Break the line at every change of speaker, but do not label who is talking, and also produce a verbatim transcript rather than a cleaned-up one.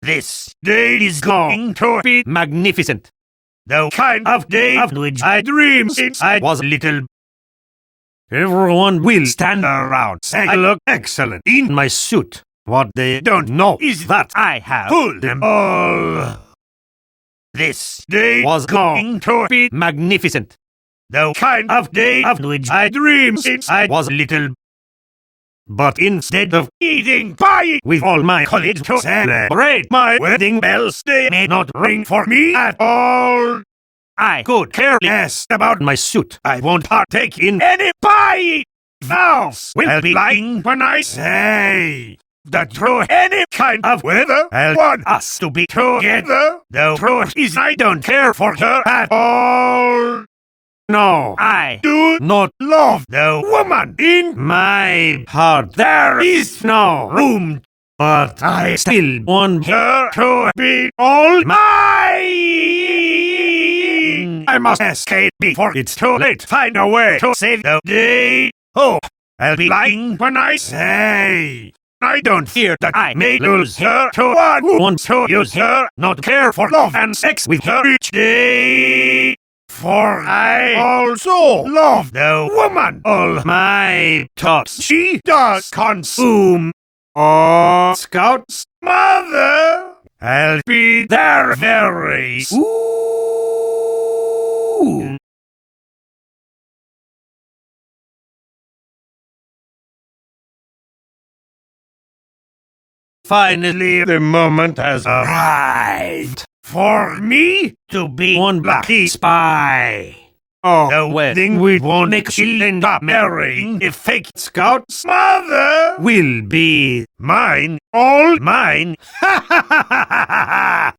This day is going to be magnificent. The kind of day of which I dreamed since I was little. Everyone will stand around saying I look excellent in my suit. What they don't know is that I have fooled them all. This day was going to be magnificent. The kind of day of which I dreamed since I was little. But instead of eating pie with all my colleagues to celebrate my wedding bells, they may not ring for me at all. I could care less about my suit. I won't partake in any pie. Vows will be lying when I say that through any kind of weather, I want us to be together. The truth is I don't care for her at all. No, I do not love the woman in my heart. There is no room, but I still want her to be all mine. I must escape before it's too late. Find a way to save the day. Oh, I'll be lying when I say I don't fear that I may lose her to one who wants to use her, not care for love and sex with her each day. For I also love the woman. All my thoughts she does consume. Oh, Scout's mother, I'll be there very soon. Finally, the moment has arrived for me to be one lucky spy. Oh, the wedding we won't make she'll end up marrying a fake Scout's mother will be mine, all mine. Ha ha ha ha!